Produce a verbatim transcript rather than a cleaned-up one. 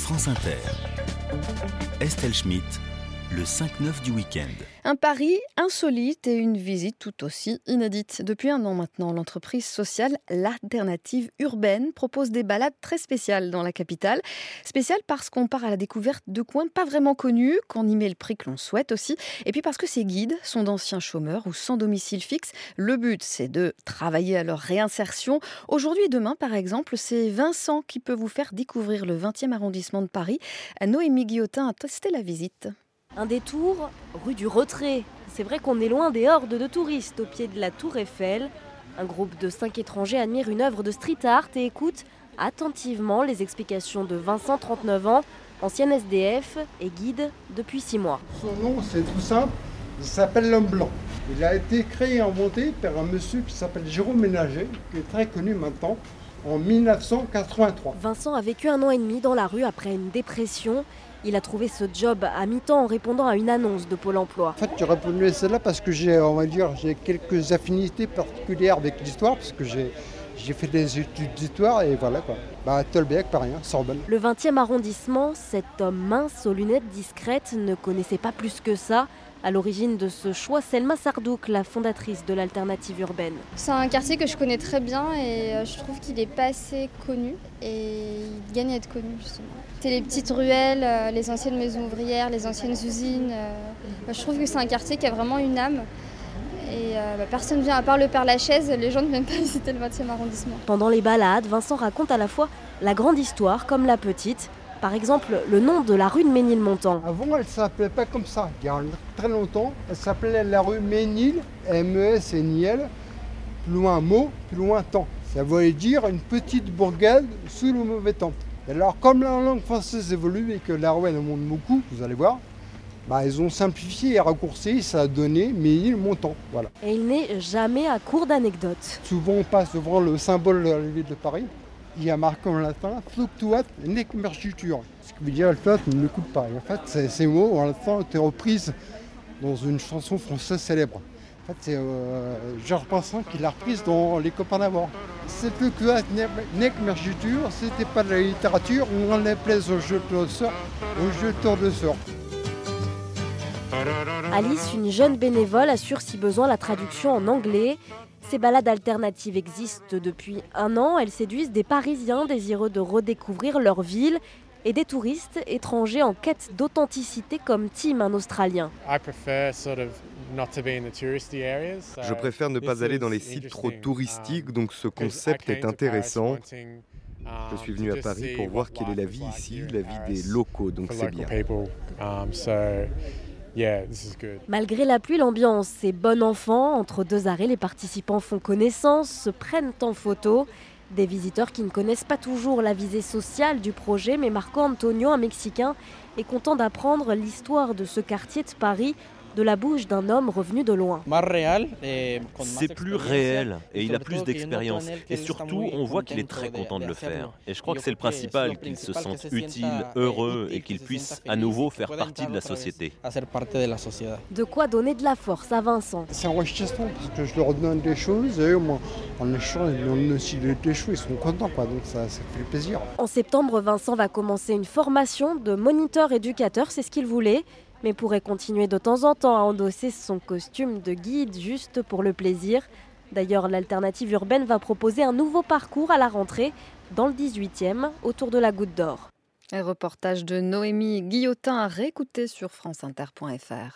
France Inter. Estelle Schmitt, le cinq neuf du week-end. Un pari insolite et une visite tout aussi inédite. Depuis un an maintenant, l'entreprise sociale L'Alternative Urbaine propose des balades très spéciales dans la capitale. Spéciales parce qu'on part à la découverte de coins pas vraiment connus, qu'on y met le prix que l'on souhaite aussi, et puis parce que ces guides sont d'anciens chômeurs ou sans domicile fixe. Le but, c'est de travailler à leur réinsertion. Aujourd'hui et demain, par exemple, c'est Vincent qui peut vous faire découvrir le vingtième arrondissement de Paris. Noémie Guillotin a testé la visite. Un détour, rue du Retrait. C'est vrai qu'on est loin des hordes de touristes au pied de la Tour Eiffel. Un groupe de cinq étrangers admire une œuvre de street art et écoute attentivement les explications de Vincent, trente-neuf ans, ancien S D F et guide depuis six mois. Son nom, c'est tout simple, il s'appelle l'Homme Blanc. Il a été créé et inventé par un monsieur qui s'appelle Jérôme Ménager, qui est très connu maintenant, en mille neuf cent quatre-vingt-trois. Vincent a vécu un an et demi dans la rue après une dépression. Il a trouvé ce job à mi-temps en répondant à une annonce de Pôle emploi. En fait, j'ai répondu à celle-là parce que j'ai, on va dire, j'ai quelques affinités particulières avec l'histoire, parce que j'ai, j'ai fait des études d'histoire et voilà quoi. Bah, Tolbiac, pareil, hein, Sorbonne. Le vingtième arrondissement, cet homme mince aux lunettes discrètes ne connaissait pas plus que ça. À l'origine de ce choix, Selma Sardouk, la fondatrice de l'Alternative Urbaine. C'est un quartier que je connais très bien et je trouve qu'il n'est pas assez connu et il gagne à être connu justement. C'est les petites ruelles, les anciennes maisons ouvrières, les anciennes usines. Je trouve que c'est un quartier qui a vraiment une âme. Et euh, bah, personne ne vient à part le Père Lachaise, les gens ne viennent pas visiter le vingtième arrondissement. Pendant les balades, Vincent raconte à la fois la grande histoire comme la petite. Par exemple, le nom de la rue de Ménilmontant. Avant, elle ne s'appelait pas comme ça. Il y a très longtemps, elle s'appelait la rue Ménil, M E S N I L, plus loin mot, plus loin temps. Ça voulait dire une petite bourgade sous le mauvais temps. Et alors, comme la langue française évolue et que la rue elle monte beaucoup, vous allez voir, bah, ils ont simplifié et raccourci, ça a donné Ménilmontant. Voilà. Et il n'est jamais à court d'anecdotes. Souvent, on passe devant le symbole de la ville de Paris. Il y a marqué en latin fluctuat nec mergitur, ce qui veut dire le flotte ne coûte pas. Et en fait, ces, ces mots en latin ont été reprises dans une chanson française célèbre. En fait, c'est euh, Georges Brassens qui l'a reprise dans Les Copains d'abord. C'est fluctuat nec mergitur, c'était pas de la littérature, on en appelait aux jeteurs de sorts, aux jeteurs de sorts. Alice, une jeune bénévole, assure si besoin la traduction en anglais. Ces balades alternatives existent depuis un an. Elles séduisent des Parisiens désireux de redécouvrir leur ville et des touristes étrangers en quête d'authenticité comme Tim, un Australien. Je préfère ne pas aller dans les sites trop touristiques, donc ce concept est intéressant. Je suis venu à Paris pour voir quelle est la vie ici, la vie des locaux, donc c'est bien. Yeah, Malgré la pluie, l'ambiance est bon enfant. Entre deux arrêts, les participants font connaissance, se prennent en photo. Des visiteurs qui ne connaissent pas toujours la visée sociale du projet, mais Marco Antonio, un Mexicain, est content d'apprendre l'histoire de ce quartier de Paris de la bouche d'un homme revenu de loin. C'est plus réel et il a plus d'expérience. Et surtout, on voit qu'il est très content de le faire. Et je crois que c'est le principal, qu'il se sente utile, heureux et qu'il puisse à nouveau faire partie de la société. De quoi donner de la force à Vincent. C'est enrichissant parce que je leur donne des choses et moi, en échange, ils donnent aussi des choses, ils sont contents, quoi, donc ça, ça fait plaisir. En septembre, Vincent va commencer une formation de moniteur éducateur, c'est ce qu'il voulait. Mais pourrait continuer de temps en temps à endosser son costume de guide juste pour le plaisir. D'ailleurs, l'Alternative Urbaine va proposer un nouveau parcours à la rentrée dans le dix-huitième, autour de la Goutte d'Or. Un reportage de Noémie Guillotin à réécouter sur franceinter point f r.